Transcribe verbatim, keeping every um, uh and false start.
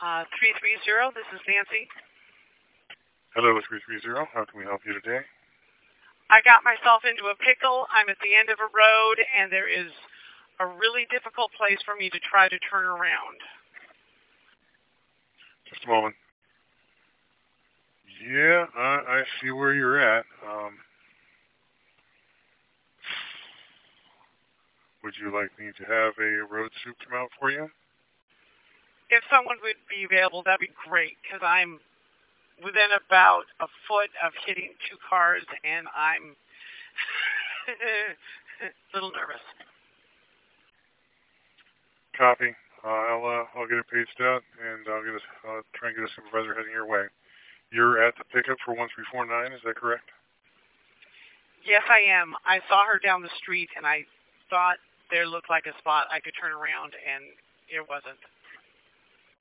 Uh, three three zero, this is Nancy. Hello, three three zero. How can we help you today? I got myself into a pickle. I'm at the end of a road, and there is a really difficult place for me to try to turn around. Just a moment. Yeah, I, I see where you're at. Um, would you like me to have a road soup come out for you? If someone would be available, that'd be great, because I'm within about a foot of hitting two cars, and I'm a little nervous. Copy. Uh, I'll uh, I'll get it paged out, and I'll get a, uh, try and get a supervisor heading your way. You're at the pickup for one three four nine. Is that correct? Yes, I am. I saw her down the street, and I thought there looked like a spot I could turn around, and it wasn't.